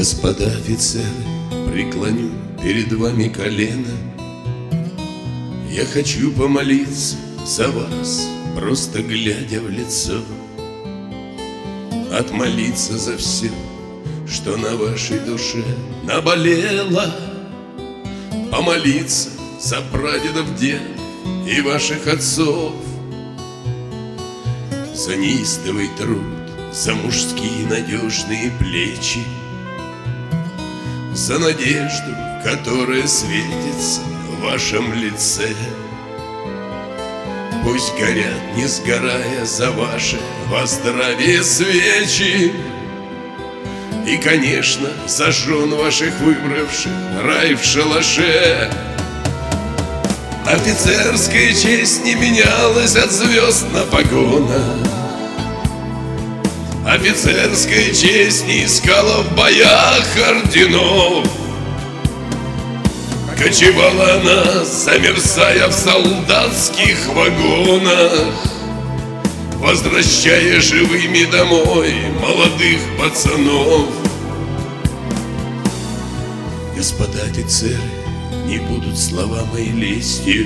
Господа офицеры, преклоню перед вами колено. Я хочу помолиться за вас, просто глядя в лицо, отмолиться за все, что на вашей душе наболело, помолиться за прадедов, дед и ваших отцов, за неистовый труд, за мужские надежные плечи, за надежду, которая светится в вашем лице. Пусть горят, не сгорая, за ваше во здравие свечи, и, конечно, за жен ваших выбравших рай в шалаше. Офицерская честь не менялась от звезд на погонах, офицерская честь не искала в боях орденов. Кочевала она, замерзая в солдатских вагонах, возвращая живыми домой молодых пацанов. Господа офицеры, не будут слова мои лестью.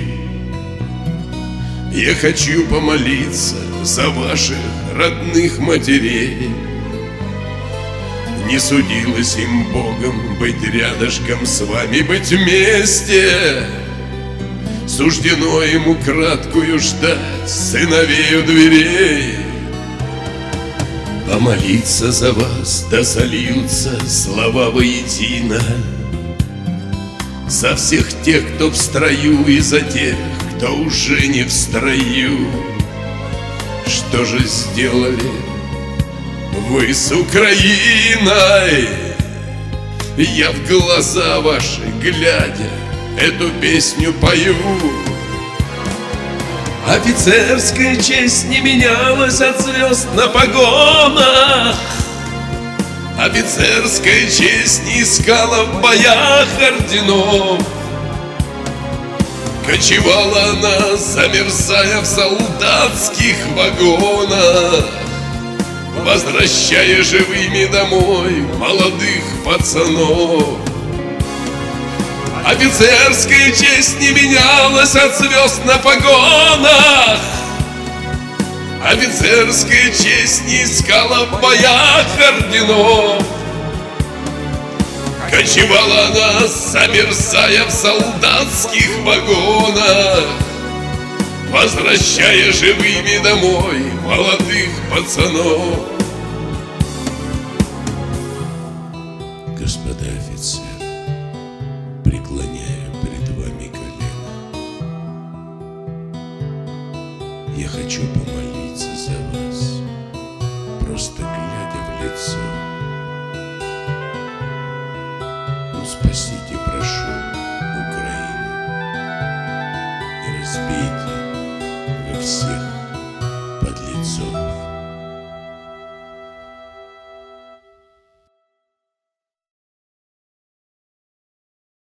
Я хочу помолиться за ваших родных матерей. Не судилось им Богом быть рядышком с вами, быть вместе. Суждено ему краткую ждать сыновей у дверей. Помолиться за вас, да сольются слова воедино, за всех тех, кто в строю, и за тех, кто уже не в строю. Что же сделали вы с Украиной? Я в глаза ваши глядя эту песню пою. Офицерская честь не менялась от звезд на погонах, офицерская честь не искала в боях орденов. Кочевала она, замерзая в солдатских вагонах, возвращая живыми домой молодых пацанов. Офицерская честь не менялась от звезд на погонах, офицерская честь не искала в боях орденов. Кочевала она, замерзая в солдатских вагонах, возвращая живыми домой молодых пацанов. Господа офицеры, преклоняю перед вами колено. Я хочу помолиться за вас.